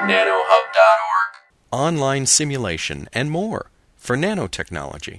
nanohub.org. Online simulation and more for nanotechnology.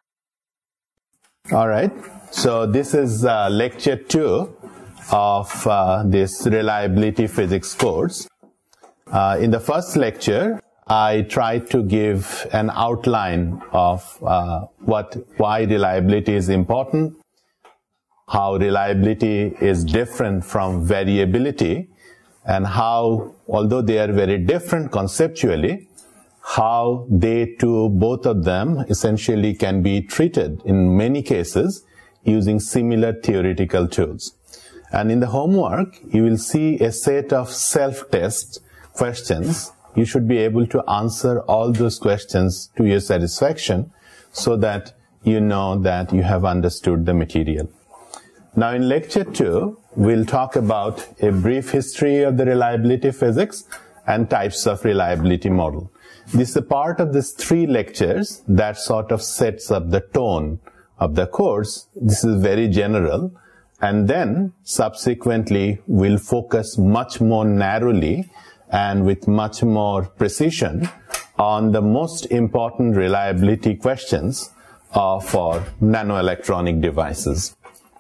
All right. So this is lecture 2 of this reliability physics course. In the first lecture, I tried to give an outline of why reliability is important, how reliability is different from variability, and how, although they are very different conceptually, how they too, both of them, essentially can be treated in many cases using similar theoretical tools. And in the homework, you will see a set of self-test questions. You should be able to answer all those questions to your satisfaction so that you know that you have understood the material. Now in lecture 2, we'll talk about a brief history of the reliability physics and types of reliability model. This is a part of these 3 lectures that sort of sets up the tone of the course. This is very general. And then subsequently, we'll focus much more narrowly and with much more precision on the most important reliability questions for nanoelectronic devices.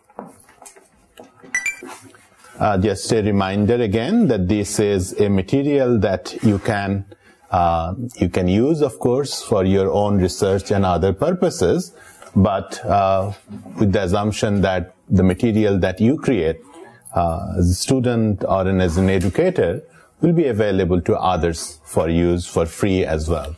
Just a reminder again that this is a material that you can use, of course, for your own research and other purposes, but with the assumption that the material that you create as a student or as an educator will be available to others for use for free as well.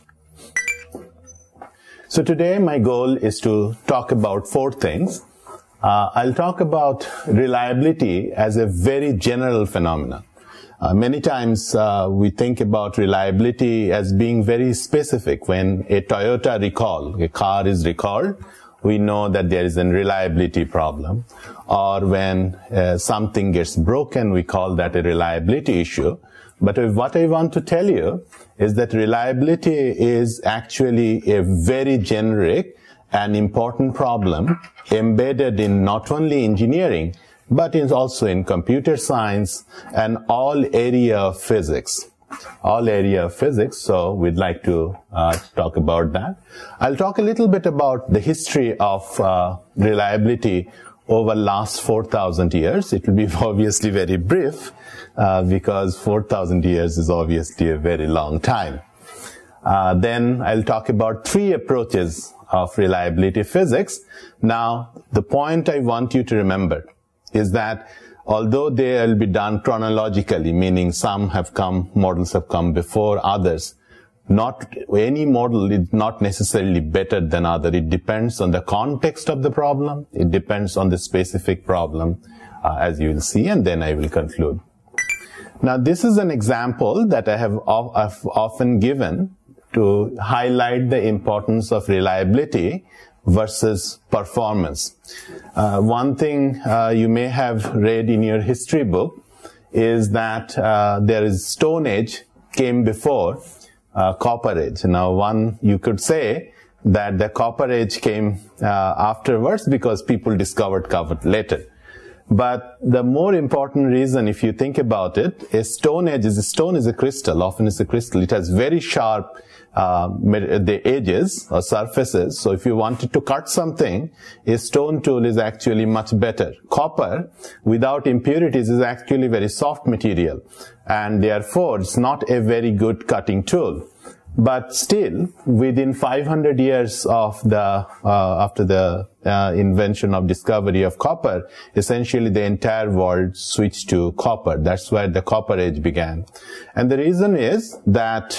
So today my goal is to talk about 4 things. I'll talk about reliability as a very general phenomenon. Many times we think about reliability as being very specific. When a Toyota recall, a car is recalled, we know that there is a reliability problem. Or when something gets broken, we call that a reliability issue. But what I want to tell you is that reliability is actually a very generic and important problem embedded in not only engineering, but is also in computer science and all area of physics. All area of physics, so we'd like to talk about that. I'll talk a little bit about the history of reliability over last 4,000 years. It will be obviously very brief because 4,000 years is obviously a very long time. Then I'll talk about 3 approaches of reliability physics. Now, the point I want you to remember is that although they will be done chronologically, meaning models have come before others, not any model is not necessarily better than other. It depends on the context of the problem. It depends on the specific problem, as you will see, and then I will conclude. Now, this is an example that I have often given to highlight the importance of reliability versus performance. One thing you may have read in your history book is that there is Stone Age came before Copper Age. Now, you could say that the Copper Age came afterwards because people discovered copper later. But the more important reason, if you think about it, stone is a crystal. Often it's a crystal. It has very sharp the edges or surfaces. So if you wanted to cut something, a stone tool is actually much better. Copper, without impurities, is actually very soft material, and therefore it's not a very good cutting tool. But still, within 500 years of after the invention of discovery of copper, essentially the entire world switched to copper. That's where the Copper Age began. And the reason is that,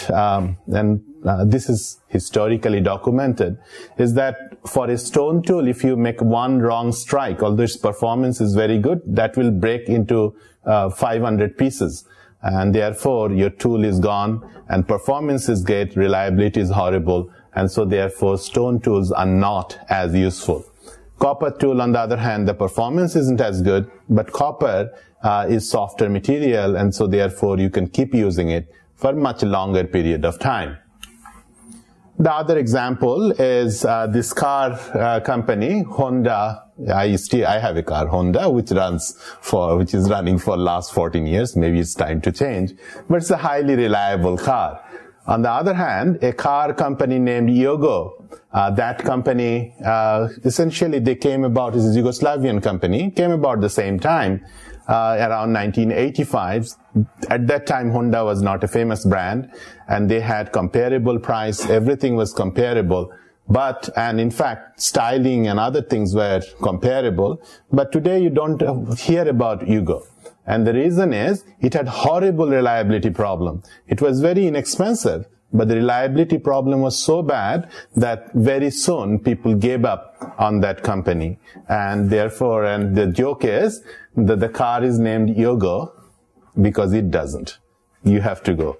this is historically documented, is that for a stone tool, if you make one wrong strike, although its performance is very good, that will break into 500 pieces. And therefore, your tool is gone, and performance is great, reliability is horrible, and so therefore, stone tools are not as useful. Copper tool, on the other hand, the performance isn't as good, but copper is softer material, and so therefore, you can keep using it for a much longer period of time. The other example is this car company, Honda. I have a car, Honda, which is running for last 14 years. Maybe it's time to change, but it's a highly reliable car. On the other hand, a car company named Yogo, that company, essentially they came about, it's a Yugoslavian company, came about the same time, around 1985. At that time, Honda was not a famous brand, and they had comparable price. Everything was comparable. And in fact, styling and other things were comparable. But today you don't hear about Yugo. And the reason is, it had horrible reliability problem. It was very inexpensive, but the reliability problem was so bad that very soon people gave up on that company. And therefore, and the joke is that the car is named Yogo because it doesn't. You have to go.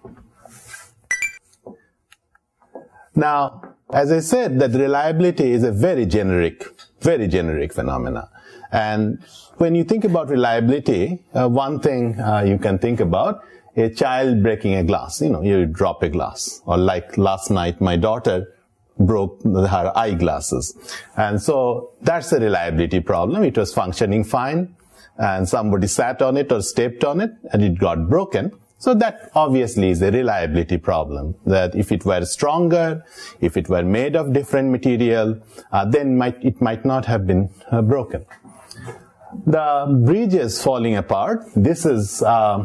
Now, as I said, that reliability is a very generic phenomena. And when you think about reliability, one thing you can think about, a child breaking a glass. You drop a glass. Or like last night, my daughter broke her eyeglasses. And so that's a reliability problem. It was functioning fine, and somebody sat on it or stepped on it, and it got broken. So that obviously is a reliability problem, that if it were stronger, if it were made of different material, then it might not have been broken. The bridges falling apart, this is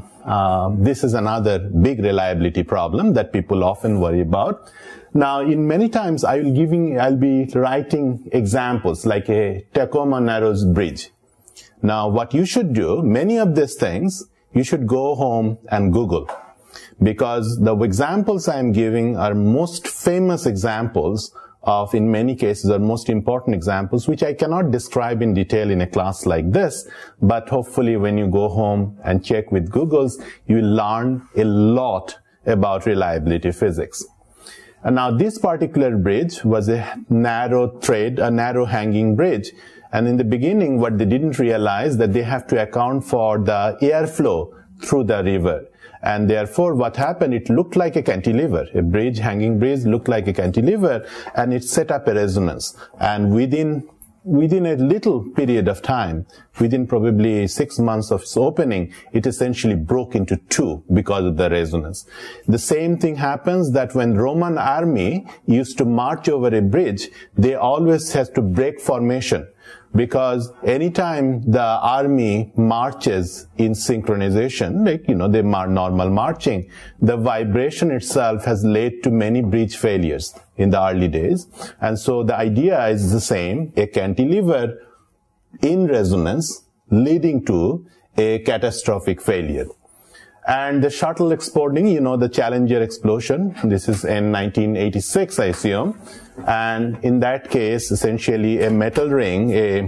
another big reliability problem that people often worry about. Now, in many times I'll be writing examples like a Tacoma Narrows Bridge. Now, what you should do, many of these things, you should go home and Google, because the examples I'm giving are most famous examples of, in many cases, are most important examples, which I cannot describe in detail in a class like this, but hopefully when you go home and check with Google's, you will learn a lot about reliability physics. And now this particular bridge was a narrow hanging bridge. And in the beginning, what they didn't realize that they have to account for the airflow through the river. And therefore, what happened, it looked like a cantilever. A hanging bridge looked like a cantilever, and it set up a resonance. And within a little period of time, within probably 6 months of its opening, it essentially broke into two because of the resonance. The same thing happens that when Roman army used to march over a bridge, they always have to break formation. Because anytime the army marches in synchronization, like, they normal marching, the vibration itself has led to many bridge failures in the early days. And so the idea is the same, a cantilever in resonance leading to a catastrophic failure. And the shuttle exploding, the Challenger explosion, this is in 1986, I assume. And in that case, essentially a metal ring, a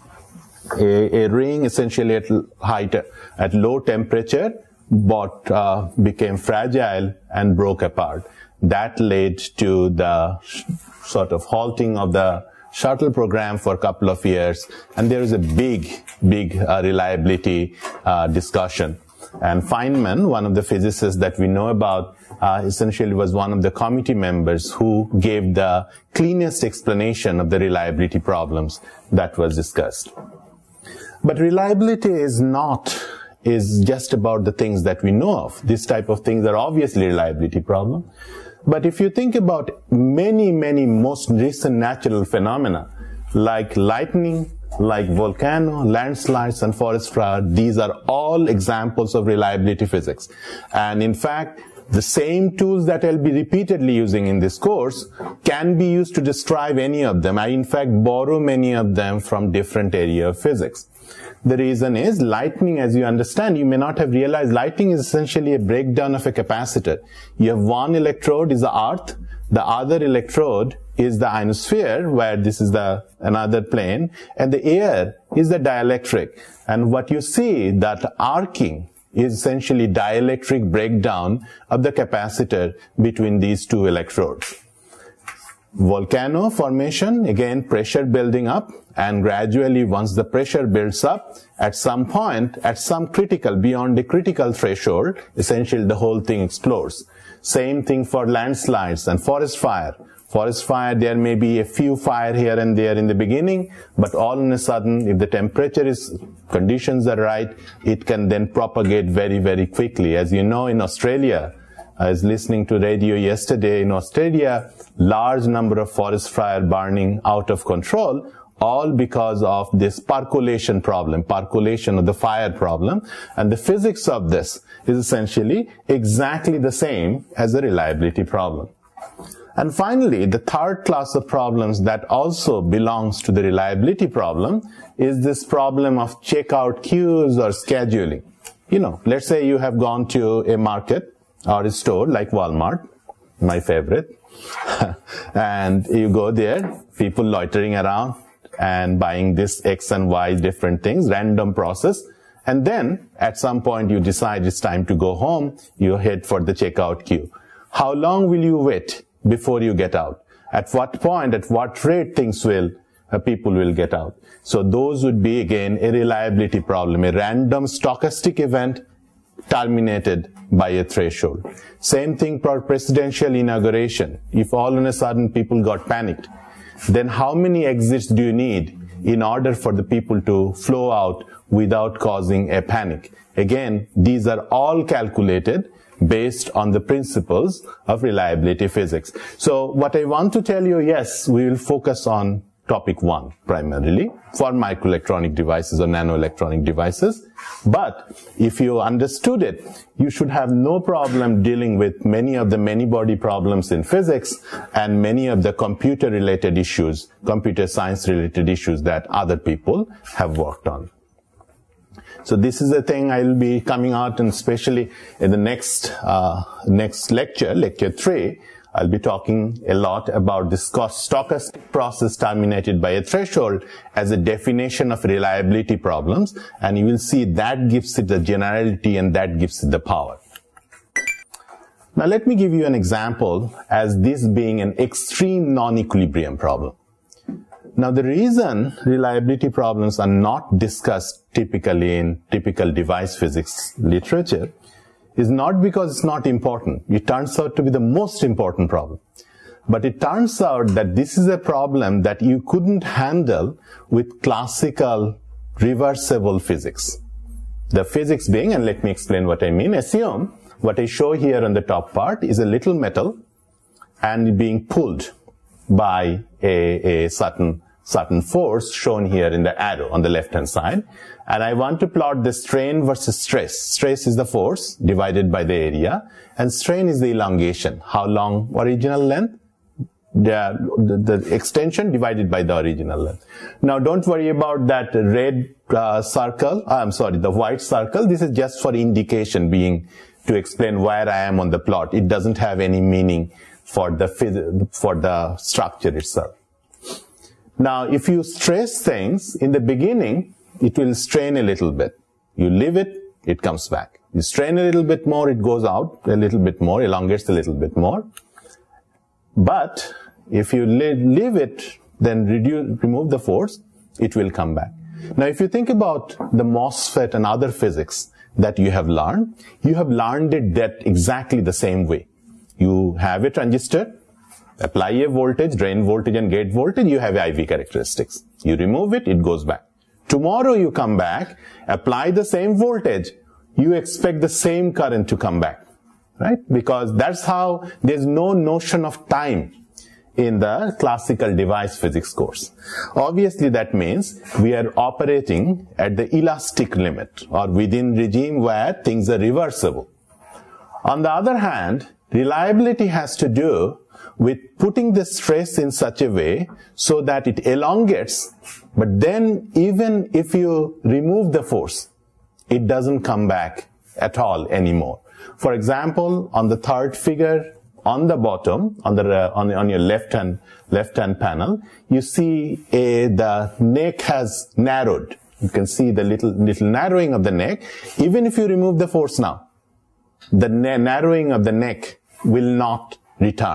ring essentially at low temperature, became fragile and broke apart. That led to the sort of halting of the shuttle program for a couple of years. And there is a big reliability discussion. And Feynman, one of the physicists that we know about, essentially was one of the committee members who gave the cleanest explanation of the reliability problems that was discussed. But reliability is just about the things that we know of. This type of things are obviously reliability problems. But if you think about many most recent natural phenomena, like lightning, like volcano, landslides, and forest fire, these are all examples of reliability physics. And in fact, the same tools that I'll be repeatedly using in this course can be used to describe any of them. I, in fact, borrow many of them from different areas of physics. The reason is lightning, as you understand, you may not have realized, lightning is essentially a breakdown of a capacitor. You have one electrode is the earth, the other electrode is the ionosphere, where this is another plane, and the air is the dielectric. And what you see, that arcing is essentially dielectric breakdown of the capacitor between these two electrodes. Volcano formation, again, pressure building up, and gradually once the pressure builds up, at some point, at some critical, beyond the critical threshold, essentially the whole thing explodes. Same thing for landslides and forest fire. Forest fire, there may be a few fire here and there in the beginning, but all of a sudden, if the conditions are right, it can then propagate very, very quickly. As you know, in Australia, I was listening to radio yesterday, in Australia, large number of forest fire burning out of control, all because of this percolation problem, percolation of the fire problem. And the physics of this is essentially exactly the same as the reliability problem. And finally, the third class of problems that also belongs to the reliability problem is this problem of checkout queues or scheduling. You know, let's say you have gone to a market or a store like Walmart, my favorite, and you go there, people loitering around and buying this X and Y different things, random process, and then at some point you decide it's time to go home, you head for the checkout queue. How long will you wait before you get out? At what point, at what rate people will get out? So those would be again a reliability problem, a random stochastic event terminated by a threshold. Same thing for presidential inauguration. If all of a sudden people got panicked, then how many exits do you need in order for the people to flow out without causing a panic? Again, these are all calculated based on the principles of reliability physics. So what I want to tell you, yes, we will focus on topic 1 primarily for microelectronic devices or nanoelectronic devices. But if you understood it, you should have no problem dealing with many of the many-body problems in physics and many of the computer-related issues, computer science-related issues that other people have worked on. So this is the thing I will be coming out, and especially in the next lecture, lecture 3, I'll be talking a lot about this stochastic process terminated by a threshold as a definition of reliability problems, and you will see that gives it the generality and that gives it the power. Now let me give you an example as this being an extreme non-equilibrium problem. Now the reason reliability problems are not discussed typically in typical device physics literature is not because it's not important. It turns out to be the most important problem. But it turns out that this is a problem that you couldn't handle with classical reversible physics. The physics being, and let me explain what I mean, assume what I show here on the top part is a little metal and being pulled by a certain force shown here in the arrow on the left hand side. And I want to plot the strain versus stress. Stress is the force divided by the area, and strain is the elongation. How long original length? The extension divided by the original length. Now don't worry about that red circle. The white circle. This is just for indication, being to explain where I am on the plot. It doesn't have any meaning for the structure itself. Now, if you stress things in the beginning, it will strain a little bit. You leave it, it comes back. You strain a little bit more, it goes out a little bit more, elongates a little bit more. But if you leave it, then remove the force, it will come back. Now, if you think about the MOSFET and other physics that you have learned it that exactly the same way. You have a transistor, apply a voltage, drain voltage and gate voltage, you have IV characteristics. You remove it, it goes back. Tomorrow you come back, apply the same voltage, you expect the same current to come back, right? Because that's how there's no notion of time in the classical device physics course. Obviously that means we are operating at the elastic limit or within regime where things are reversible. On the other hand, reliability has to do with putting the stress in such a way so that it elongates, but then even if you remove the force, it doesn't come back at all anymore. For example, on the third figure, on the bottom, on your left hand panel, you see the neck has narrowed. You can see the little narrowing of the neck. Even if you remove the force now, the narrowing of the neck will not return.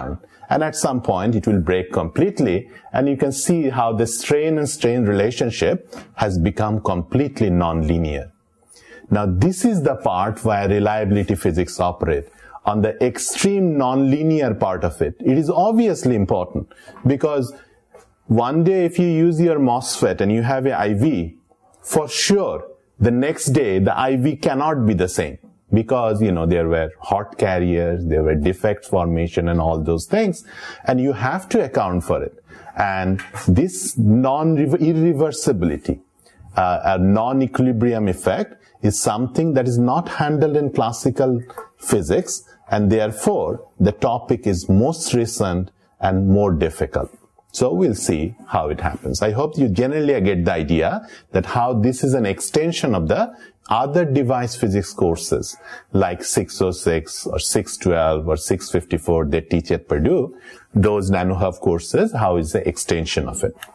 and at some point it will break completely, and you can see how the strain and strain relationship has become completely nonlinear. Now, this is the part where reliability physics operate. On the extreme nonlinear part of it, it is obviously important, because one day if you use your MOSFET and you have an IV, for sure the next day the IV cannot be the same, because, there were hot carriers, there were defect formation and all those things, and you have to account for it. And this irreversibility, a non-equilibrium effect, is something that is not handled in classical physics, and therefore the topic is most recent and more difficult. So we'll see how it happens. I hope you generally get the idea that how this is an extension of the other device physics courses like 606 or 612 or 654 they teach at Purdue. Those NanoHub courses, how is the extension of it.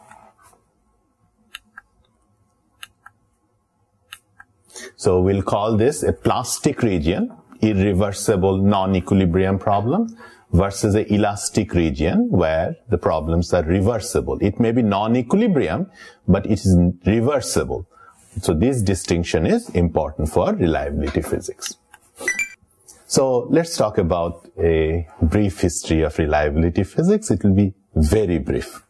So we'll call this a plastic region, irreversible non-equilibrium problem, versus an elastic region where the problems are reversible. It may be non-equilibrium, but it is reversible. So this distinction is important for reliability physics. So let's talk about a brief history of reliability physics. It will be very brief.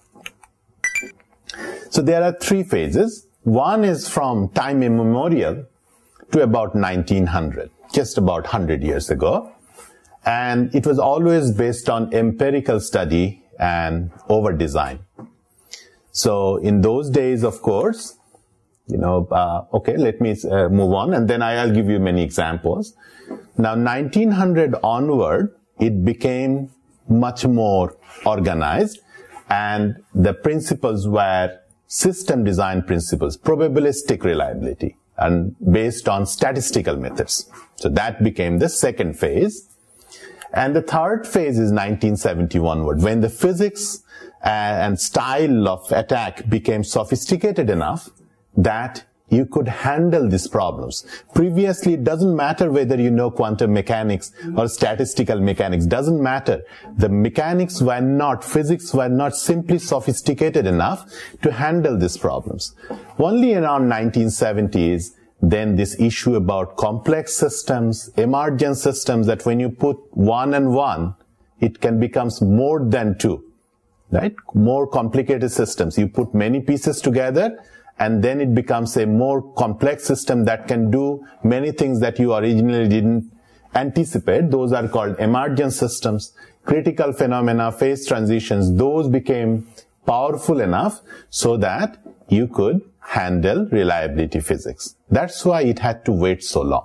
So there are three phases. One is from time immemorial to about 1900, just about 100 years ago. And it was always based on empirical study and over-design. So in those days, of course, okay, let me move on, and then I'll give you many examples. Now, 1900 onward, it became much more organized, and the principles were system design principles, probabilistic reliability, and based on statistical methods. So that became the second phase. And the third phase is 1971 onward, when the physics and style of attack became sophisticated enough that you could handle these problems. Previously, it doesn't matter whether you know quantum mechanics or statistical mechanics. Doesn't matter. The physics were not simply sophisticated enough to handle these problems. Only around 1970s, then this issue about complex systems, emergent systems, that when you put 1 and 1, it can become more than 2, right? More complicated systems. You put many pieces together, and then it becomes a more complex system that can do many things that you originally didn't anticipate. Those are called emergent systems. Critical phenomena, phase transitions, those became powerful enough so that you could handle reliability physics. That's why it had to wait so long.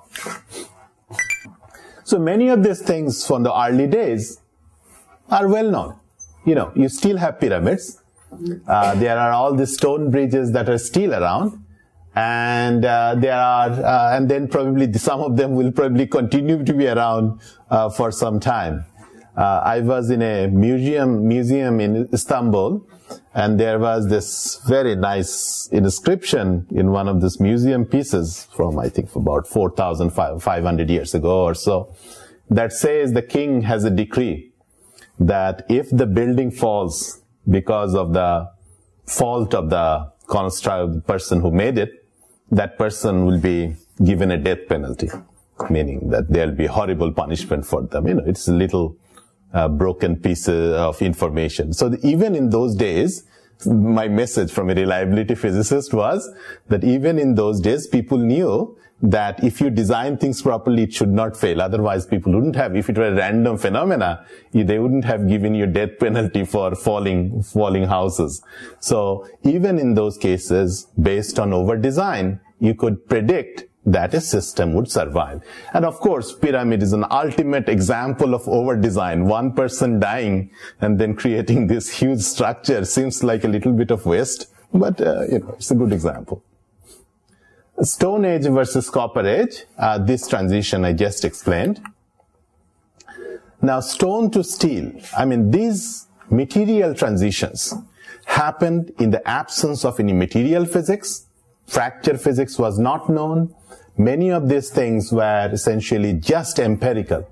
So many of these things from the early days are well known. You still have pyramids. There are all these stone bridges that are still around, and and then probably some of them will probably continue to be around for some time. I was in a museum in Istanbul, and there was this very nice inscription in one of these museum pieces from, I think, about 4,500 years ago or so, that says the king has a decree that if the building falls because of the fault of the person who made it, that person will be given a death penalty, meaning that there'll be horrible punishment for them. It's a little broken piece of information. So even in those days, my message from a reliability physicist was that even in those days, people knew that if you design things properly, it should not fail. Otherwise, people wouldn't have, if it were a random phenomena, they wouldn't have given you death penalty for falling houses. So even in those cases, based on over-design, you could predict that a system would survive. And of course, pyramid is an ultimate example of over-design. One person dying and then creating this huge structure seems like a little bit of waste, but it's a good example. Stone Age versus Copper Age, this transition I just explained. Now, stone to steel, these material transitions happened in the absence of any material physics. Fracture physics was not known. Many of these things were essentially just empirical.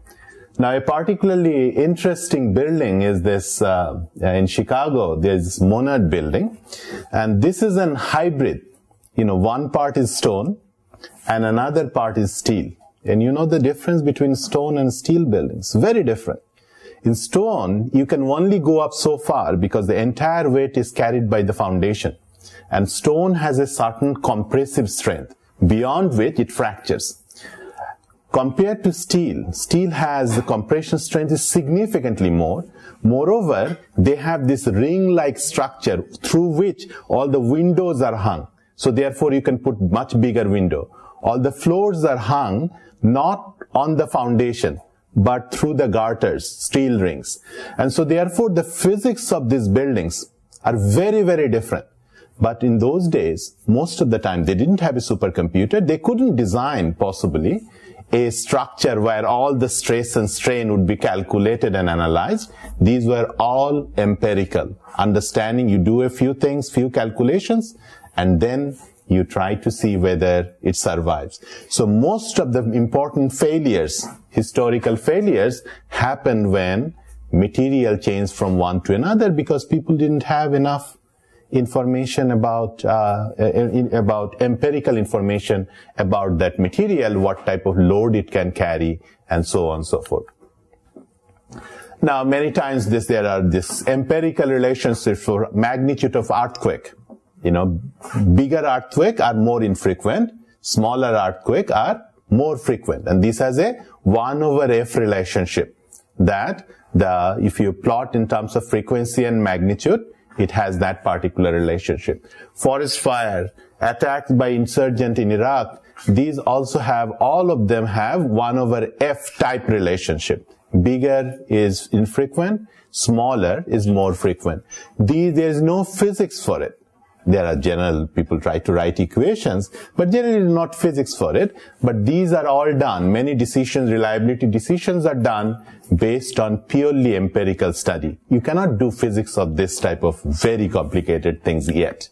Now, a particularly interesting building is this, in Chicago, there's Monad building. And this is an hybrid. One part is stone and another part is steel. And you know the difference between stone and steel buildings. Very different. In stone, you can only go up so far because the entire weight is carried by the foundation. And stone has a certain compressive strength, beyond which it fractures. Compared to steel, steel has the compression strength is significantly more. Moreover, they have this ring-like structure through which all the windows are hung. So therefore, you can put much bigger window. All the floors are hung not on the foundation, but through the garters, steel rings. And so therefore, the physics of these buildings are very, very different. But in those days, most of the time, they didn't have a supercomputer. They couldn't design, possibly, a structure where all the stress and strain would be calculated and analyzed. These were all empirical. Understanding, you do a few things, few calculations, and then you try to see whether it survives. So most of the important failures, historical failures, happened when material changed from one to another because people didn't have enough information about empirical information about that material, what type of load it can carry, and so on and so forth. Now, many times there are this empirical relationships for magnitude of earthquake. Bigger earthquake are more infrequent, smaller earthquake are more frequent. And this has a 1/f relationship that if you plot in terms of frequency and magnitude, it has that particular relationship. Forest fire, attacks by insurgent in Iraq, these also all of them have 1/f type relationship. Bigger is infrequent, smaller is more frequent. There is no physics for it. There are people try to write equations, but generally not physics for it. But these are all done. Many decisions, reliability decisions are done based on purely empirical study. You cannot do physics of this type of very complicated things yet.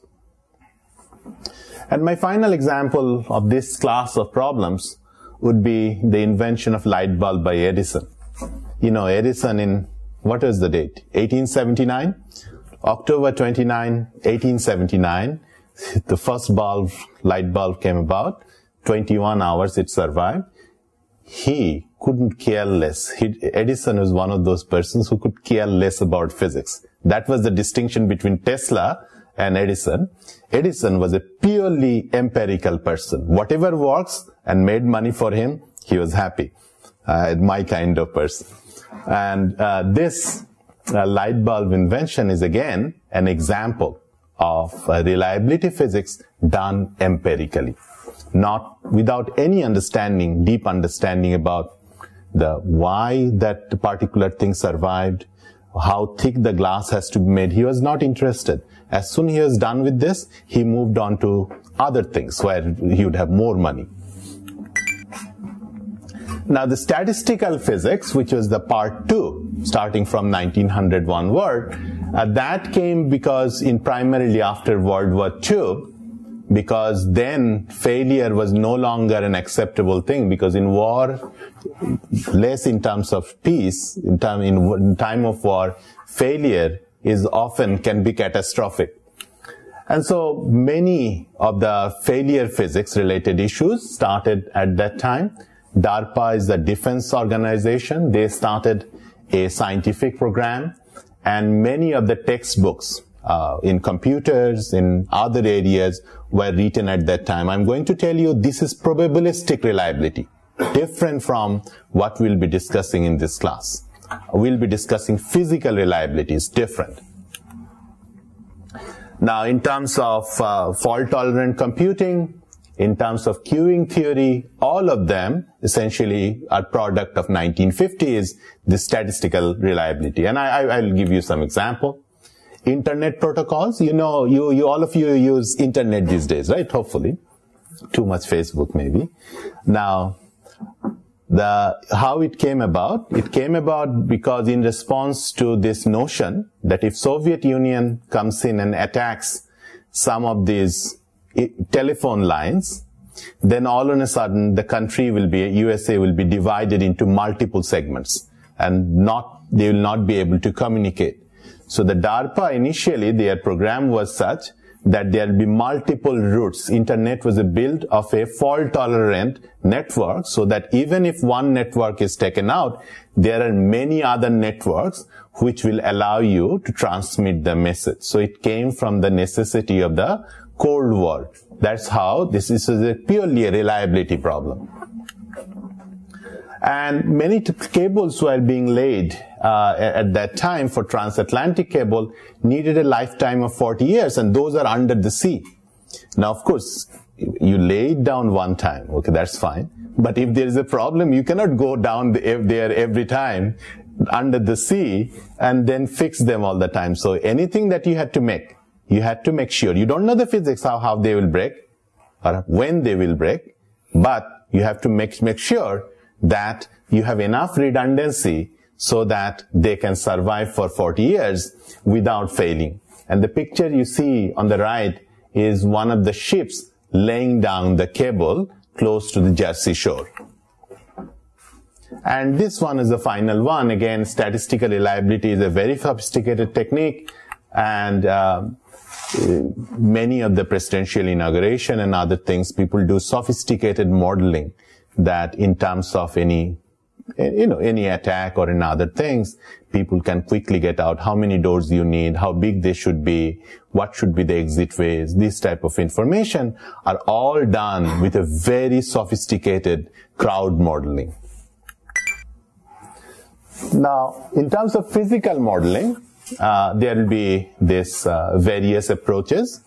And my final example of this class of problems would be the invention of light bulb by Edison. Edison in, what was the date? 1879? October 29, 1879, the first light bulb came about. 21 hours it survived. He couldn't care less. Edison was one of those persons who could care less about physics. That was the distinction between Tesla and Edison. Edison was a purely empirical person. Whatever works and made money for him, he was happy. My kind of person. And this light bulb invention is again an example of reliability physics done empirically, not without any deep understanding about why that particular thing survived, how thick the glass has to be made. He was not interested. As soon as he was done with this, he moved on to other things where he would have more money. Now, the statistical physics, which was the part 2, starting from 1900 onward, that came because primarily after World War II, because then failure was no longer an acceptable thing, because in war, less in terms of peace, in time of war, failure can be catastrophic. And so many of the failure physics related issues started at that time. DARPA is the defense organization. They started a scientific program, and many of the textbooks in computers, in other areas, were written at that time. I'm going to tell you this is probabilistic reliability, different from what we'll be discussing in this class. We'll be discussing physical reliability. It's different. Now, in terms of fault-tolerant computing, in terms of queuing theory, all of them essentially are product of 1950s, the statistical reliability. And I'll give you some example. Internet protocols, all of you use internet these days, right? Hopefully. Too much Facebook, maybe. Now, how it came about? It came about because in response to this notion that if Soviet Union comes in and attacks some of these telephone lines, then all of a sudden the USA will be divided into multiple segments. and they will not be able to communicate. So the DARPA initially, their program was such that there will be multiple routes. Internet was built of a fault-tolerant network, so that even if one network is taken out, there are many other networks which will allow you to transmit the message. So it came from the necessity of the Cold War. That's how this is purely a reliability problem. And many cables were being laid at that time for transatlantic cable needed a lifetime of 40 years, and those are under the sea. Now, of course, you lay it down one time, okay, that's fine. But if there is a problem, you cannot go down there every time under the sea and then fix them all the time. So anything that you had to make sure. You don't know the physics, how they will break or when they will break, but you have to make sure that you have enough redundancy so that they can survive for 40 years without failing. And the picture you see on the right is one of the ships laying down the cable close to the Jersey Shore. And this one is the final one. Again, statistical reliability is a very sophisticated technique, and many of the presidential inauguration and other things, people do sophisticated modeling that in terms of any attack or in other things, people can quickly get out how many doors you need, how big they should be, what should be the exit ways. This type of information are all done with a very sophisticated crowd modeling. Now, in terms of physical modeling, there will be this various approaches.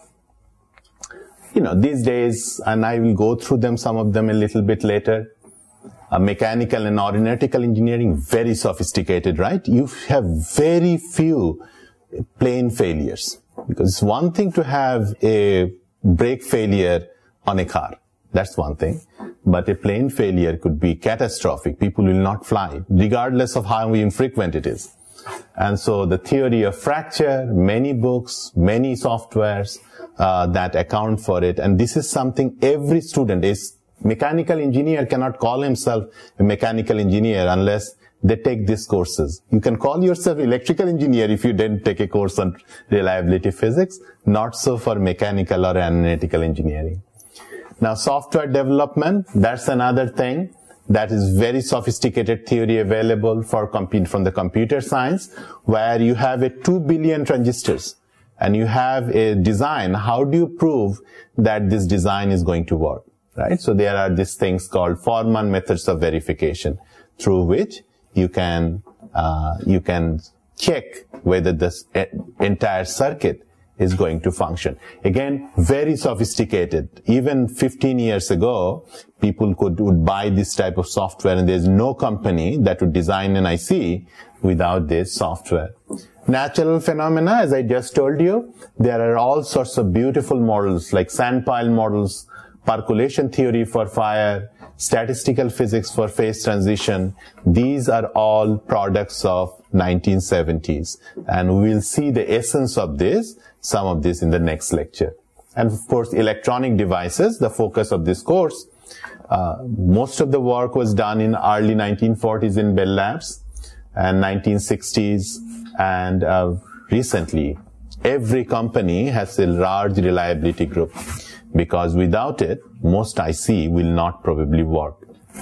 These days, and I will go through them, some of them a little bit later. Mechanical and aeronautical engineering, very sophisticated, right? You have very few plane failures, because it's one thing to have a brake failure on a car. That's one thing. But a plane failure could be catastrophic. People will not fly, regardless of how infrequent it is. And so the theory of fracture, many books, many softwares that account for it. And this is something every student is. Mechanical engineer cannot call himself a mechanical engineer unless they take these courses. You can call yourself electrical engineer if you didn't take a course on reliability physics. Not so for mechanical or analytical engineering. Now, software development, that's another thing. That is very sophisticated theory available from the computer science, where you have 2 billion transistors and you have a design. How do you prove that this design is going to work, right? So there are these things called Forman methods of verification, through which you can check whether this entire circuit is going to function. Again, very sophisticated. Even 15 years ago, people would buy this type of software, and there's no company that would design an IC without this software. Natural phenomena, as I just told you, there are all sorts of beautiful models like sand pile models, percolation theory for fire, statistical physics for phase transition. These are all products of 1970s, and we will see the essence of this, some of this in the next lecture. And of course, electronic devices, the focus of this course. Most of the work was done in early 1940s in Bell Labs and 1960s, and recently every company has a large reliability group, because without it, most IC will not probably work.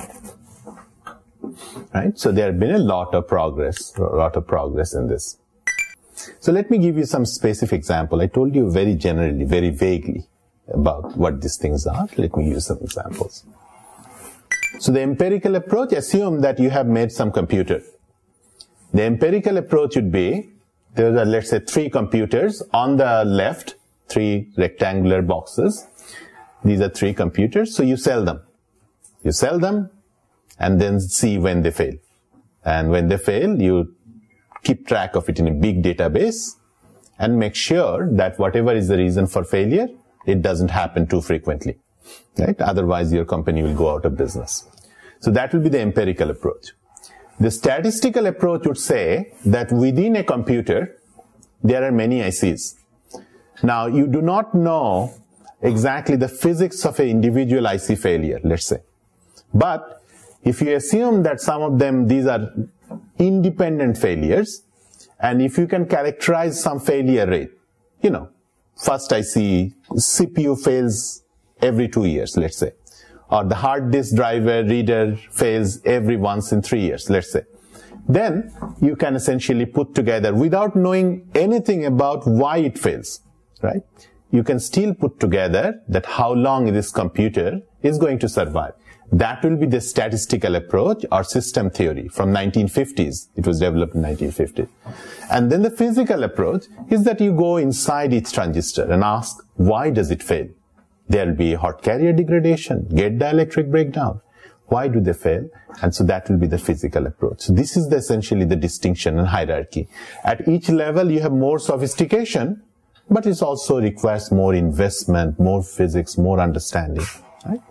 Right? So there have been a lot of progress in this. So let me give you some specific example. I told you very generally, very vaguely about what these things are. Let me use some examples. So the empirical approach, assume that you have made some computer. The empirical approach would be, there are, let's say, 3 computers on the left, 3 rectangular boxes. These are 3 computers, so you sell them. You sell them and then see when they fail. And when they fail, you keep track of it in a big database and make sure that whatever is the reason for failure, it doesn't happen too frequently. Right? Otherwise, your company will go out of business. So that will be the empirical approach. The statistical approach would say that within a computer, there are many ICs. Now, you do not know exactly the physics of an individual IC failure, let's say. But if you assume that some of them, these are independent failures. And if you can characterize some failure rate, first I see CPU fails every 2 years, let's say. Or the hard disk driver reader fails every once in 3 years, let's say. Then you can essentially put together, without knowing anything about why it fails, right? You can still put together that how long this computer is going to survive. That will be the statistical approach or system theory from 1950s. It was developed in 1950s. And then the physical approach is that you go inside each transistor and ask, why does it fail? There will be hot carrier degradation, gate dielectric breakdown. Why do they fail? And so that will be the physical approach. So this is essentially the distinction and hierarchy. At each level, you have more sophistication, but it also requires more investment, more physics, more understanding, right?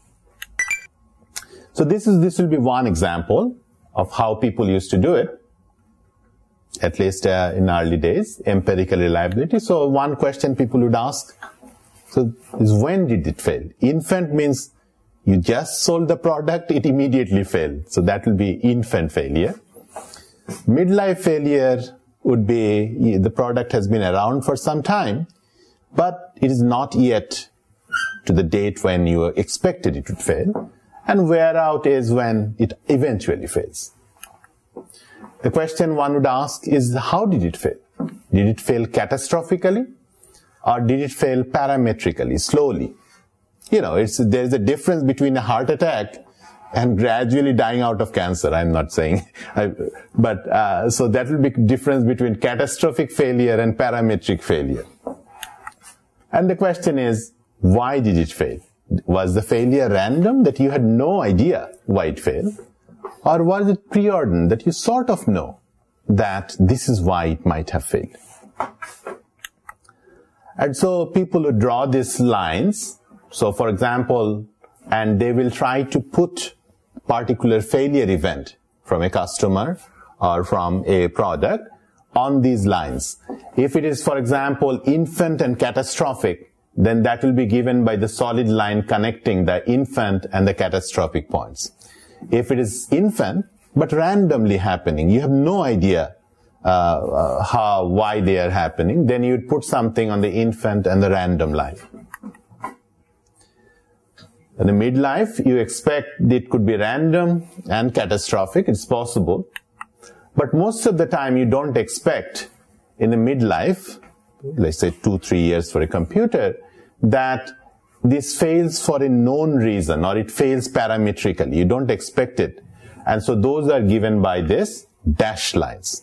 So this will be one example of how people used to do it, at least in early days, empirical reliability. So one question people would ask, is when did it fail? Infant means you just sold the product, it immediately failed. So that will be infant failure. Midlife failure would be the product has been around for some time, but it is not yet to the date when you expected it to fail. And wear out is when it eventually fails. The question one would ask is, how did it fail? Did it fail catastrophically? Or did it fail parametrically, slowly? There's a difference between a heart attack and gradually dying out of cancer. I'm not saying, so that will be the difference between catastrophic failure and parametric failure. And the question is, why did it fail? Was the failure random, that you had no idea why it failed? Or was it preordained, that you sort of know that this is why it might have failed? And so people would draw these lines. So for example, and they will try to put particular failure event from a customer or from a product on these lines. If it is, for example, infant and catastrophic, then that will be given by the solid line connecting the infant and the catastrophic points. If it is infant, but randomly happening, you have no idea why they are happening, then you would put something on the infant and the random line. In the midlife, you expect it could be random and catastrophic. It's possible. But most of the time, you don't expect in the midlife, let's say 2-3 years for a computer, that this fails for a known reason or it fails parametrically. You don't expect it. And so those are given by this dashed lines.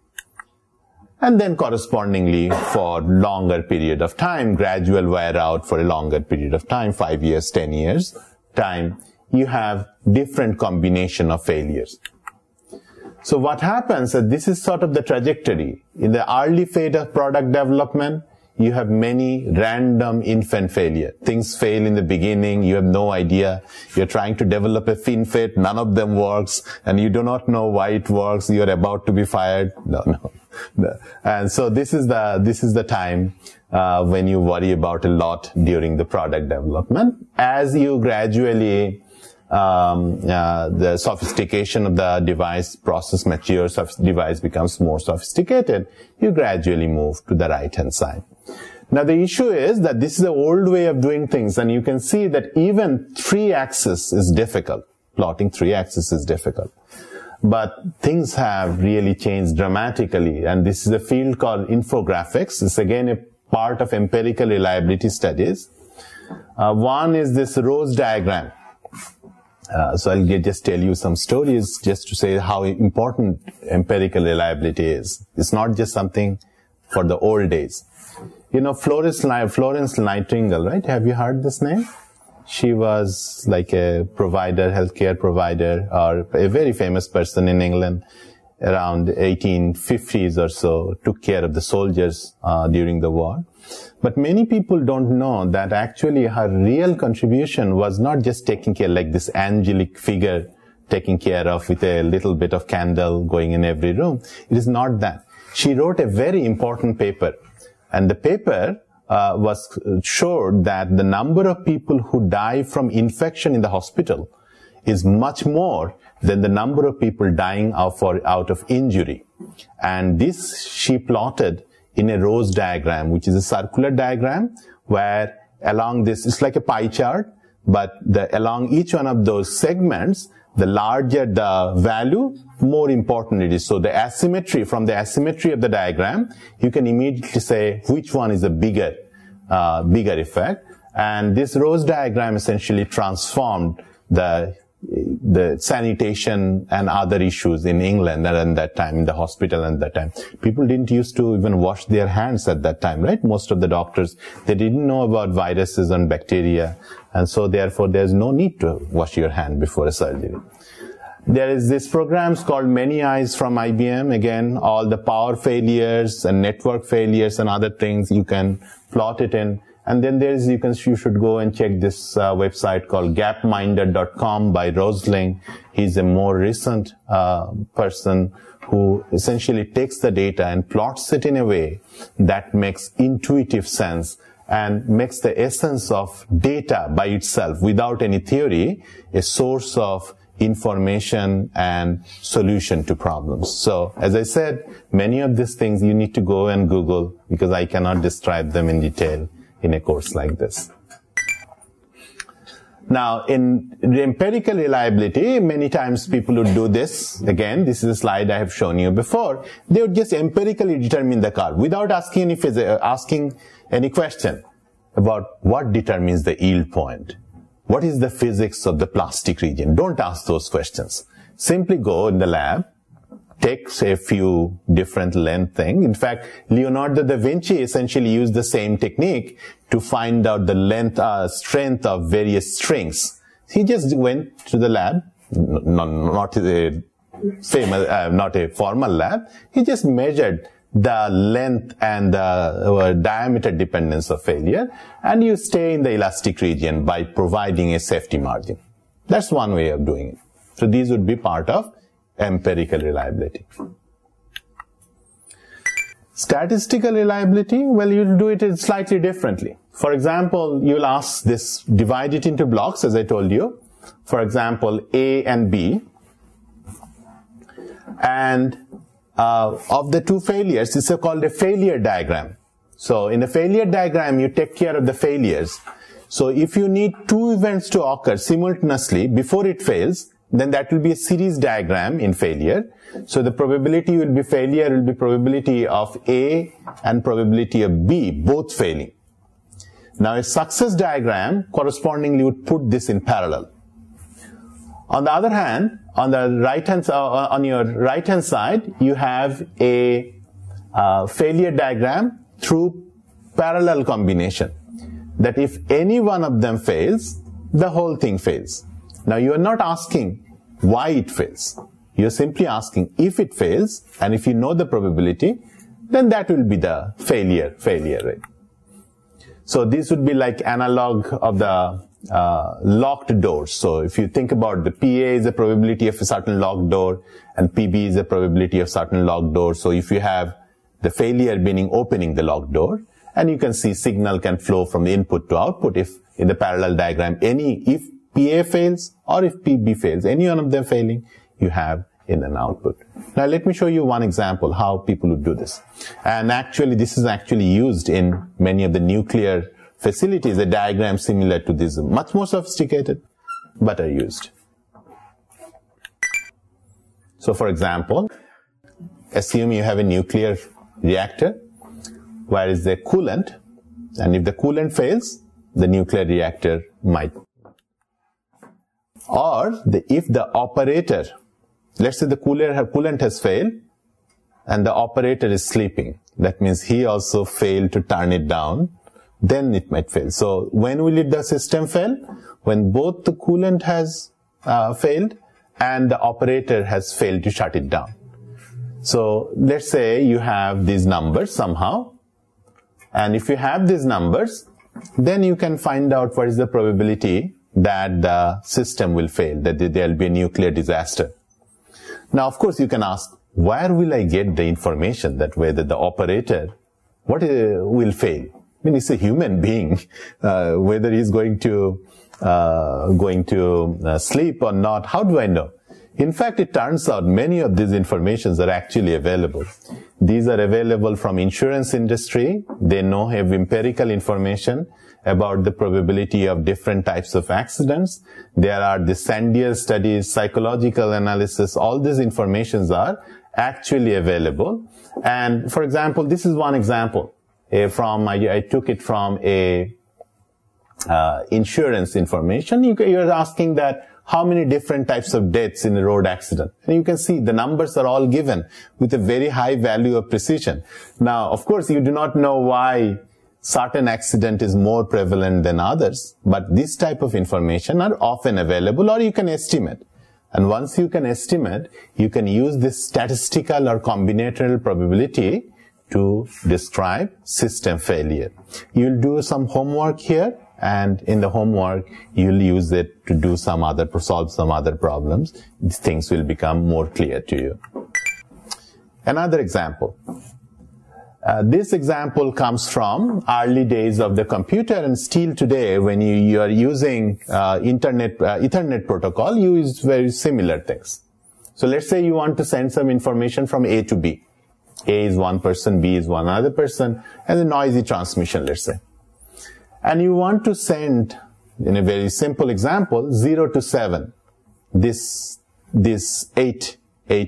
And then correspondingly for longer period of time, gradual wear out for a longer period of time, 5 years, 10 years time, you have different combination of failures. So what happens is this is sort of the trajectory. In the early phase of product development, you have many random infant failure. Things fail in the beginning, you have no idea. You're trying to develop a FinFET, none of them works, and you do not know why it works, you're about to be fired. No. And so this is the time when you worry about a lot during the product development. As you gradually the sophistication of the device process matures, device becomes more sophisticated, you gradually move to the right hand side. Now the issue is that this is the old way of doing things, and you can see that even 3-axis is difficult. Plotting 3-axis is difficult. But things have really changed dramatically, and this is a field called infographics. It's again a part of empirical reliability studies. One is this Rose diagram. So I'll just tell you some stories just to say how important empirical reliability is. It's not just something for the old days. Florence Nightingale, right? Have you heard this name? She was like a provider, healthcare provider, or a very famous person in England around 1850s or so, took care of the soldiers during the war. But many people don't know that actually her real contribution was not just taking care like this angelic figure taking care of with a little bit of candle going in every room. It is not that. She wrote a very important paper, and the paper showed that the number of people who die from infection in the hospital is much more than the number of people dying out of injury. And this she plotted in a Rose diagram, which is a circular diagram, where along this, it's like a pie chart, but along each one of those segments, the larger the value, more important it is. So the asymmetry, from the asymmetry of the diagram, you can immediately say which one is a bigger effect. And this Rose diagram essentially transformed the sanitation and other issues in England at that time, in the hospital at that time. People didn't used to even wash their hands at that time, right? Most of the doctors, they didn't know about viruses and bacteria, and so therefore there's no need to wash your hand before a surgery. There is this programs called Many Eyes from IBM. Again, all the power failures and network failures and other things, you can plot it in. And then you should go and check this website called gapminder.com by Rosling. He's a more recent person who essentially takes the data and plots it in a way that makes intuitive sense and makes the essence of data by itself, without any theory, a source of information and solution to problems. So, as I said, many of these things you need to go and Google, because I cannot describe them in detail in a course like this. Now, in the empirical reliability, many times people would do this. Again, this is a slide I have shown you before. They would just empirically determine the curve without asking any question about what determines the yield point. What is the physics of the plastic region? Don't ask those questions. Simply go in the lab, take a few different length things. In fact, Leonardo da Vinci essentially used the same technique to find out the length, strength of various strings. He just went to the lab, not a formal lab. He just measured the length and the diameter dependence of failure, and you stay in the elastic region by providing a safety margin. That's one way of doing it. So these would be part of empirical reliability. Statistical reliability, well, you'll do it slightly differently. For example, you'll ask this, divide it into blocks, as I told you. For example, A and B. And of the two failures, it's called a failure diagram. So in a failure diagram, you take care of the failures. So if you need two events to occur simultaneously before it fails, then that will be a series diagram in failure. So the probability will be failure will be probability of A and probability of B, both failing. Now a success diagram correspondingly would put this in parallel. On the other hand, on the right-hand, on your right-hand side, you have a failure diagram through parallel combination. That if any one of them fails, the whole thing fails. Now you are not asking why it fails. You are simply asking if it fails, and if you know the probability, then that will be the failure rate. So this would be like analog of the locked doors. So if you think about the PA is the probability of a certain locked door, and PB is the probability of certain locked door. So if you have the failure meaning opening the locked door, and you can see signal can flow from the input to output. If in the parallel diagram, if PA fails or if PB fails, any one of them failing, you have in an output. Now let me show you one example how people would do this. And actually this is actually used in many of the nuclear facilities, a diagram similar to this, much more sophisticated, but are used. So for example, assume you have a nuclear reactor where is the coolant, and if the coolant fails, the nuclear reactor might. Or if the operator, let's say the coolant has failed and the operator is sleeping, that means he also failed to turn it down, then it might fail. So when will the system fail? When both the coolant has failed and the operator has failed to shut it down. So let's say you have these numbers somehow, and if you have these numbers, then you can find out what is the probability that the system will fail, that there will be a nuclear disaster. Now, of course, you can ask, where will I get the information that whether the operator will fail? I mean, it's a human being, whether he's going to sleep or not. How do I know? In fact, it turns out many of these informations are actually available. These are available from insurance industry. They have empirical information about the probability of different types of accidents. There are the Sandia studies, psychological analysis. All these informations are actually available. And for example, this is one example I took it from a insurance information. You're asking that how many different types of deaths in a road accident. And you can see the numbers are all given with a very high value of precision. Now, of course, you do not know why certain accident is more prevalent than others, but this type of information are often available, or you can estimate. And once you can estimate, you can use this statistical or combinatorial probability to describe system failure. You'll do some homework here, and in the homework, you'll use it to solve some other problems. These things will become more clear to you. Another example. This example comes from early days of the computer, and still today, when you are using Ethernet protocol, you use very similar things. So let's say you want to send some information from A to B. A is one person, B is one other person, and a noisy transmission, let's say. And you want to send, in a very simple example, 0 to 7, this eight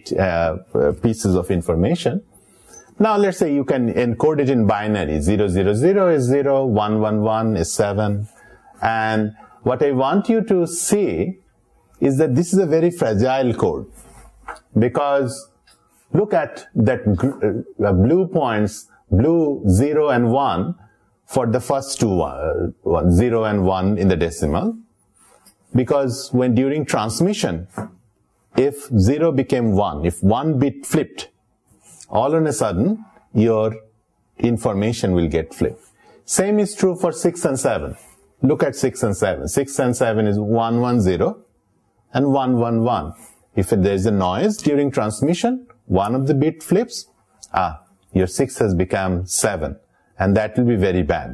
pieces of information. Now let's say you can encode it in binary. 000 is 0, 111 is 7. And what I want you to see is that this is a very fragile code, because look at that blue points, blue 0 and 1 for the first two, 0 and 1 in the decimal. Because when during transmission, if 0 became 1, if one bit flipped, all of a sudden, your information will get flipped. Same is true for 6 and 7. Look at 6 and 7. 6 and 7 is 110 and 111. If there is a noise during transmission, one of the bit flips, your 6 has become 7. And that will be very bad.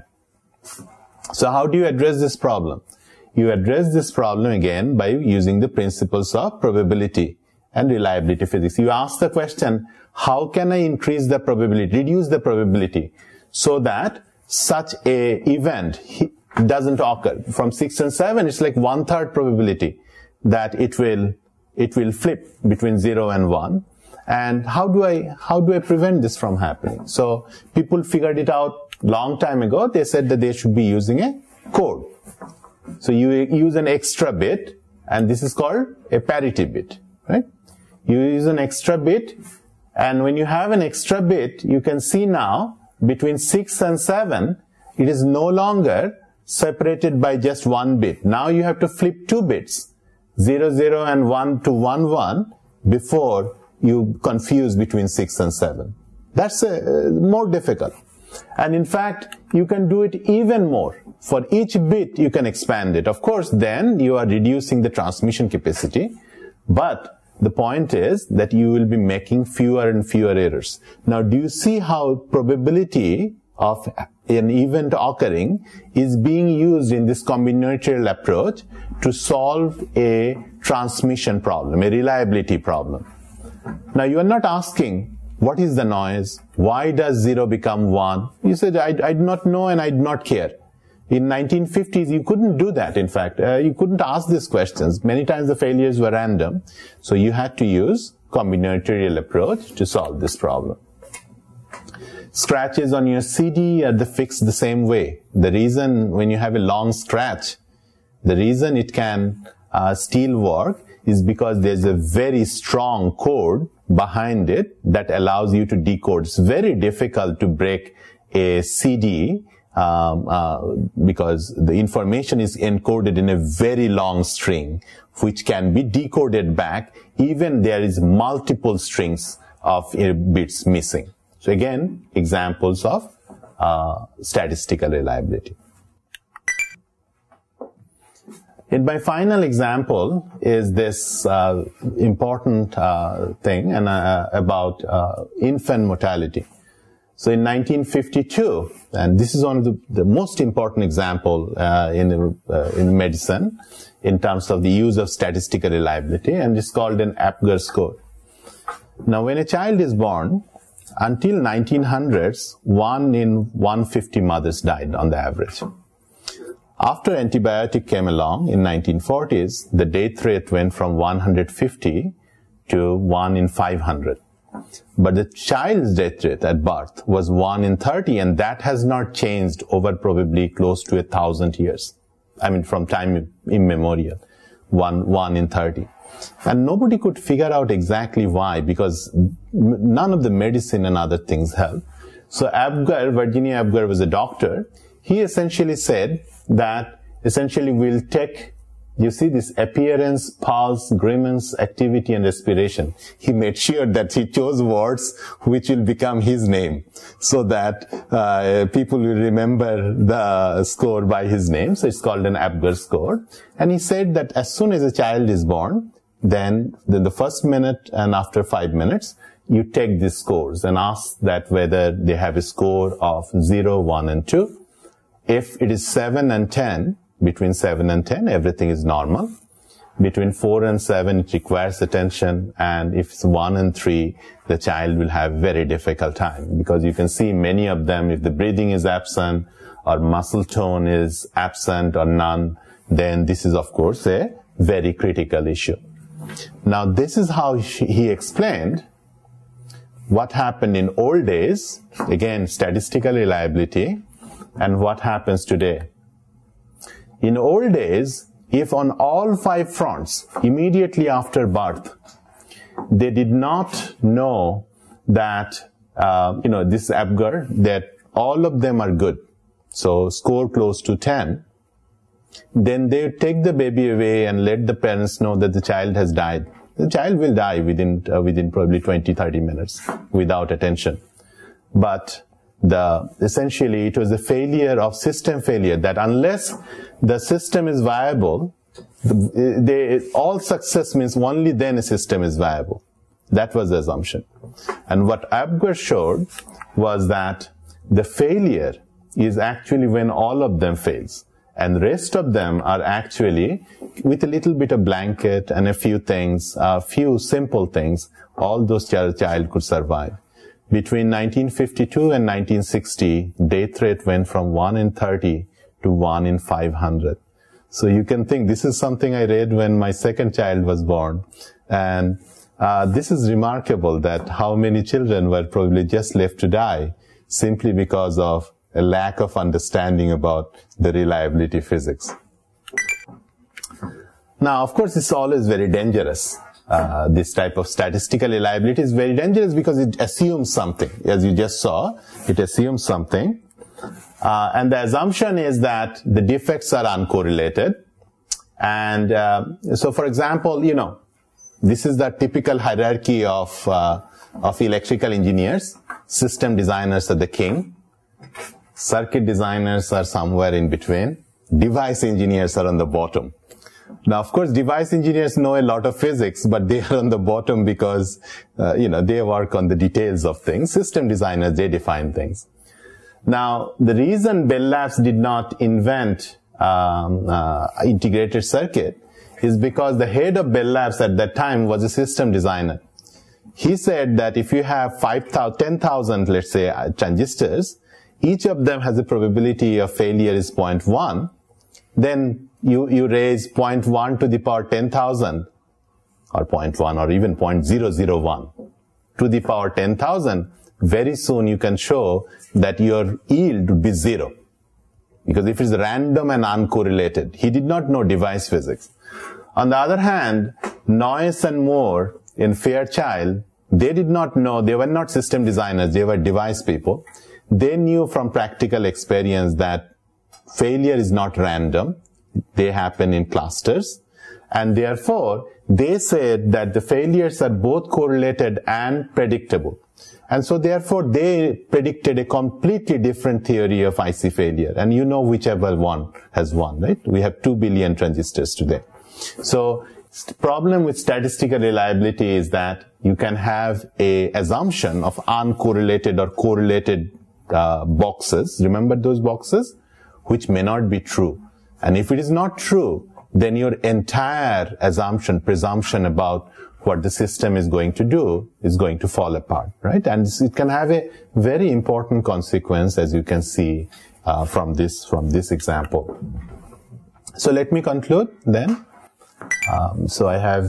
So how do you address this problem? You address this problem again by using the principles of probability and reliability physics. You ask the question, how can I increase the probability, reduce the probability, so that such a event doesn't occur? From 6 and 7, it's like 1/3 probability that it will flip between 0 and 1. And how do I prevent this from happening? So people figured it out long time ago. They said that they should be using a code. So you use an extra bit, and this is called a parity bit, right? You use an extra bit, and when you have an extra bit, you can see now between 6 and 7, it is no longer separated by just one bit. Now you have to flip two bits, 00 and 1 to 11, before you confuse between 6 and 7. That's more difficult. And in fact, you can do it even more. For each bit, you can expand it. Of course, then you are reducing the transmission capacity, but the point is that you will be making fewer and fewer errors. Now, do you see how probability of an event occurring is being used in this combinatorial approach to solve a transmission problem, a reliability problem? Now, you are not asking, what is the noise? Why does 0 become 1? You said, I do not know and I do not care. In 1950s, you couldn't do that, in fact. You couldn't ask these questions. Many times the failures were random. So you had to use combinatorial approach to solve this problem. Scratches on your CD are fixed the same way. The reason when you have a long scratch, the reason it can still work is because there's a very strong code behind it that allows you to decode. It's very difficult to break a CD because the information is encoded in a very long string, which can be decoded back even there is multiple strings of bits missing. So again, examples of statistical reliability. And my final example is this important thing about infant mortality. So in 1952, and this is one of the most important example in medicine in terms of the use of statistical reliability, and it's called an Apgar score. Now, when a child is born, until 1900s, 1 in 150 mothers died on the average. After antibiotic came along in 1940s, the death rate went from 150 to 1 in 500. But the child's death rate at birth was 1 in 30, and that has not changed over probably close to 1,000 years. I mean, from time immemorial, 1 in 30. And nobody could figure out exactly why, because none of the medicine and other things help. So Apgar, Virginia Apgar was a doctor. He essentially said that essentially we'll take, you see this appearance, pulse, grimace, activity, and respiration. He made sure that he chose words which will become his name so that people will remember the score by his name. So it's called an Apgar score. And he said that as soon as a child is born, then the first minute and after 5 minutes, you take these scores and ask that whether they have a score of 0, 1, and 2. If it is 7 and 10, between 7 and 10, everything is normal. Between 4 and 7, it requires attention. And if it's 1 and 3, the child will have very difficult time, because you can see many of them, if the breathing is absent or muscle tone is absent or none, then this is, of course, a very critical issue. Now, this is how he explained what happened in old days, again, statistical reliability, and what happens today. In old days, if on all 5 fronts, immediately after birth, they did not know that, this Apgar, that all of them are good, so score close to 10, then they take the baby away and let the parents know that the child has died. The child will die within probably 20-30 minutes without attention. But essentially it was a failure of system failure, that unless the system is viable, all success means only then a system is viable. That was the assumption. And what Apgar showed was that the failure is actually when all of them fails. And the rest of them are actually, with a little bit of blanket and a few things, a few simple things, all those child could survive. Between 1952 and 1960, death rate went from 1 in 30 to 1 in 500. So you can think, this is something I read when my second child was born. And this is remarkable, that how many children were probably just left to die simply because of a lack of understanding about the reliability physics. Now, of course, it's always very dangerous. This type of statistical reliability is very dangerous because it assumes something. As you just saw, it assumes something. And the assumption is that the defects are uncorrelated. And so, for example, this is the typical hierarchy of electrical engineers. System designers are the king. Circuit designers are somewhere in between. Device engineers are on the bottom. Now, of course, device engineers know a lot of physics, but they are on the bottom because, they work on the details of things. System designers, they define things. Now, the reason Bell Labs did not invent integrated circuit is because the head of Bell Labs at that time was a system designer. He said that if you have 10,000, let's say, transistors, each of them has a probability of failure is 0.1, then you raise 0.1 to the power 10,000, or 0.1, or even 0.001 to the power 10,000, very soon you can show that your yield would be 0. Because if it's random and uncorrelated, he did not know device physics. On the other hand, Noyes and Moore in Fairchild, they did not know, they were not system designers, they were device people. They knew from practical experience that failure is not random. They happen in clusters. And therefore, they said that the failures are both correlated and predictable. And so therefore, they predicted a completely different theory of IC failure. And whichever one has won, right? We have 2 billion transistors today. So Problem with statistical reliability is that you can have a assumption of uncorrelated or correlated boxes. Remember those boxes? Which may not be true. And if it is not true, then your entire presumption about what the system is going to do is going to fall apart, right? And it can have a very important consequence, as you can see from this example. So let me conclude then. So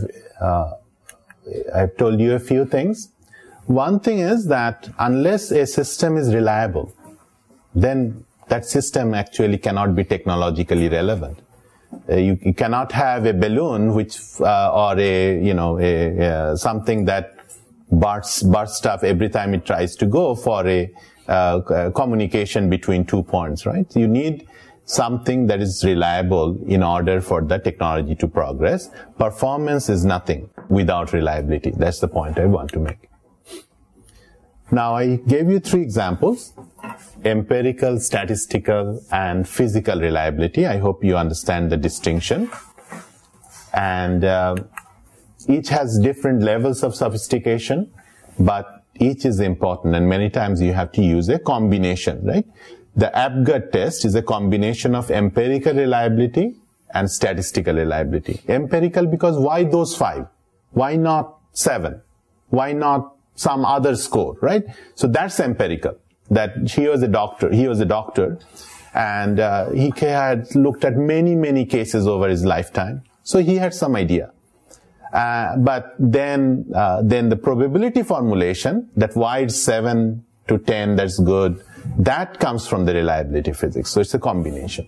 I've told you a few things. One thing is that unless a system is reliable, then that system actually cannot be technologically relevant. You cannot have a balloon which or something that bursts up every time it tries to go for a communication between 2 points, right? You need something that is reliable in order for the technology to progress. Performance is nothing without reliability. That's the point I want to make. Now, I gave you 3 examples: empirical, statistical, and physical reliability. I hope you understand the distinction. And each has different levels of sophistication, but each is important, and many times you have to use a combination, right? The Apgar test is a combination of empirical reliability and statistical reliability. Empirical because why those 5? Why not 7? Why not some other score, right? So that's empirical. That he was a doctor, and he had looked at many cases over his lifetime. So he had some idea. But then the probability formulation, that why it's 7 to 10, that's good, that comes from the reliability physics. So it's a combination.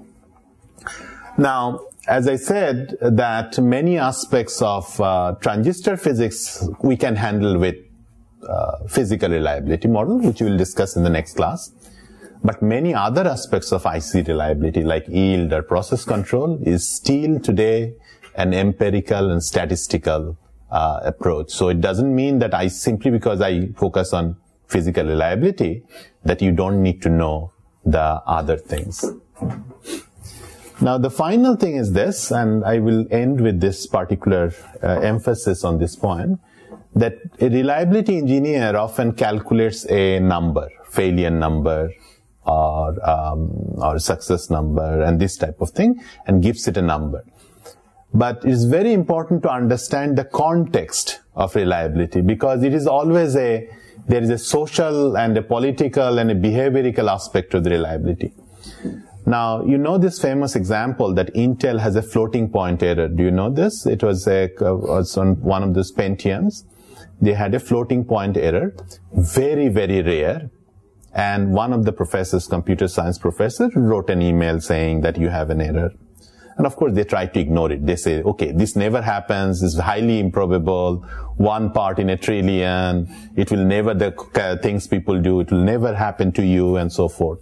Now, as I said, that many aspects of transistor physics we can handle with physical reliability model, which we will discuss in the next class. But many other aspects of IC reliability, like yield or process control, is still today an empirical and statistical approach. So it doesn't mean that simply because I focus on physical reliability, that you don't need to know the other things. Now, the final thing is this, and I will end with this particular emphasis on this point, that a reliability engineer often calculates a number, failure number, or success number, and this type of thing, and gives it a number. But it is very important to understand the context of reliability, because it is always there is a social and a political and a behavioral aspect to the reliability. Now, you know this famous example that Intel has a floating point error. Do you know this? It was on one of those Pentiums. They had a floating point error, very rare. And one of the professors, computer science professor, wrote an email saying that you have an error. And of course, they try to ignore it. They say, okay, this never happens. It's highly improbable. 1 part in a trillion. It will never, the things people do, it will never happen to you, and so forth.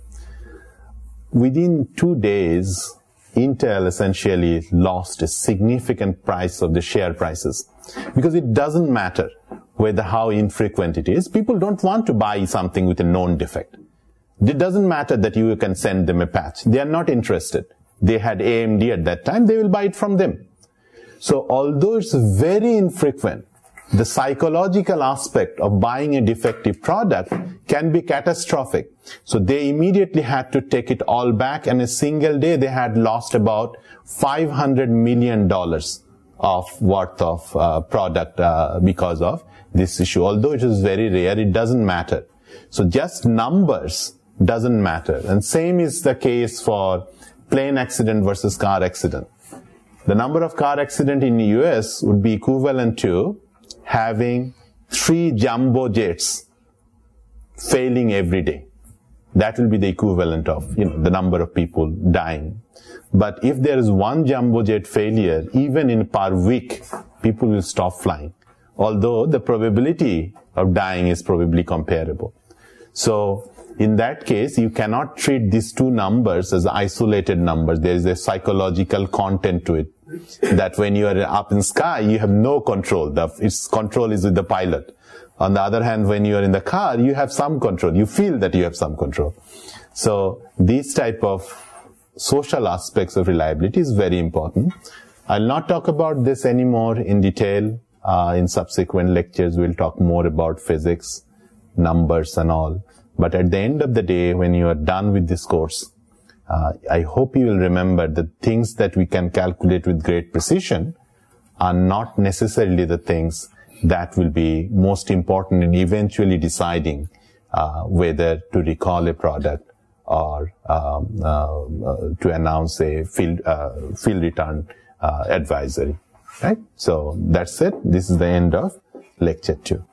Within 2 days, Intel essentially lost a significant price of the share prices. Because it doesn't matter how infrequent it is. People don't want to buy something with a known defect. It doesn't matter that you can send them a patch. They are not interested. They had AMD at that time, they will buy it from them. So although it's very infrequent, the psychological aspect of buying a defective product can be catastrophic. So they immediately had to take it all back, and in a single day they had lost about $500 million of worth of product because of this issue. Although it is very rare, it doesn't matter. So just numbers doesn't matter. And same is the case for plane accident versus car accident. The number of car accident in the US would be equivalent to having 3 jumbo jets failing every day. That will be the equivalent of, the number of people dying. But if there is 1 jumbo jet failure, even per week, people will stop flying. Although the probability of dying is probably comparable. So, in that case, you cannot treat these 2 numbers as isolated numbers. There is a psychological content to it. That when you are up in sky, you have no control. Its control is with the pilot. On the other hand, when you are in the car, you have some control. You feel that you have some control. So, these type of social aspects of reliability is very important. I'll not talk about this anymore in detail. In subsequent lectures, we'll talk more about physics, numbers and all. But at the end of the day, when you are done with this course, I hope you will remember that things that we can calculate with great precision are not necessarily the things that will be most important in eventually deciding whether to recall a product or to announce a field return advisory. Right? So that's it. This is the end of lecture 2.